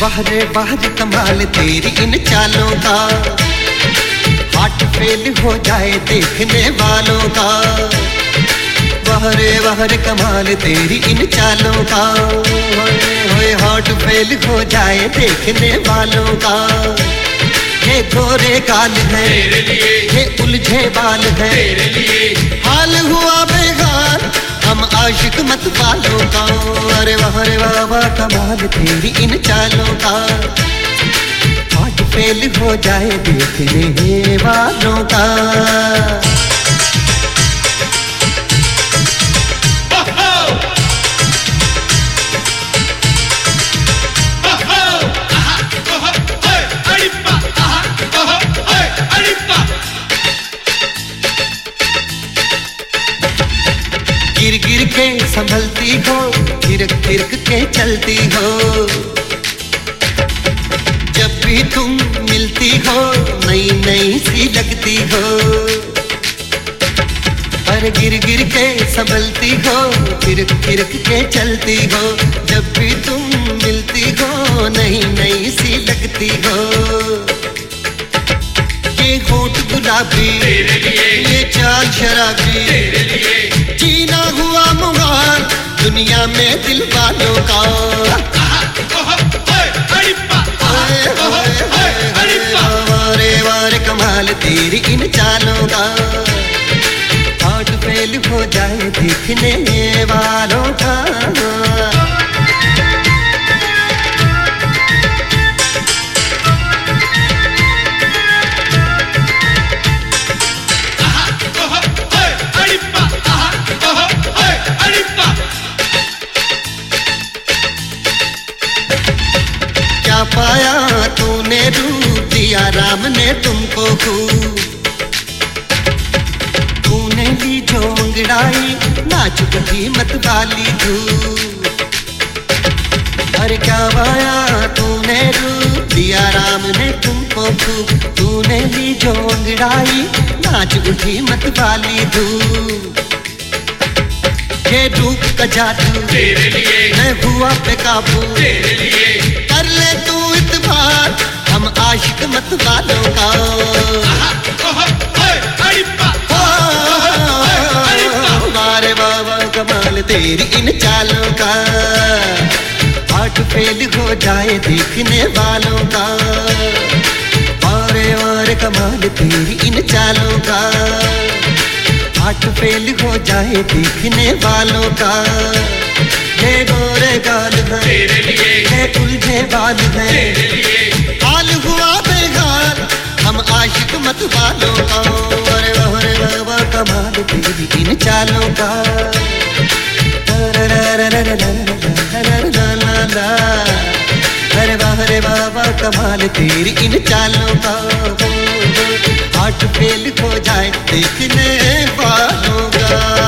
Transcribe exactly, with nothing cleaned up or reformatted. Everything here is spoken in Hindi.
वाह रे वाह रे कमाल तेरी इन चालों का, हार्ट फेल हो जाए देखने वालों का। वाह रे वाह रे कमाल तेरी इन चालों का, होए हार्ट फेल हो जाए देखने वालों का। ये गोरे गाल है तेरे लिए, ये उलझे बाल है तेरे लिए, हाल हुआ बेहाल हम आशिक मत वालों का। अरे वाह रे वाह वाह कमाल तेरी इन चालों का, हार्ट फेल हो जाए देखने वालों का। गिर गिर के संभलती हो, गिरक गिरक के चलती हो, जब भी तुम मिलती हो नई नई सी लगती हो। अरे गिर गिर के संभलती हो, गिरक गिरक के चलती हो, जब भी तुम मिलती हो नई नई सी लगती हो। ये होठ गुलाबी तेरे लिए, ये चाल शराबी तेरे लिए, जीना हुआ मुहाल दुनिया में दिल वालों का। वारे वारे कमाल तेरी इन चालों का, हार्ट फेल हो जाए देखने वालों का। क्या पाया तूने रूप दिया राम ने तुमको खूब, तूने ली जो अंगड़ाई नाच कभी मत वाली धूप। अरे क्या पाया तूने रूप दिया राम ने तुमको खूब, तूने ली जो अंगड़ाई नाच उठी मत वाली धूप। ये रूप का जादू तेरे लिए, मैं हुआ बेकाबू तेरे लिए, कर ले तू इत्बार हम आशिक मत वालों का। मारे बाबा कमाल तेरी इन चालों का, हार्ट फेल हो जाए देखने वालों का। मारे मारे कमाल तेरी इन चालों का, हार्ट फेल हो जाए देखने वालों का। ये गोरे गाल है तेरे लिए, ये उलझे बाल है तेरे लिए, हाल हुआ बेहाल हम आशिक मत वालों का। अरे वाह रे वाह कमाल तेरी इन चालों का, अरे वाह रे वाह कमाल तेरी इन चालों का, हार्ट फेल हो जाए देखने वालों का।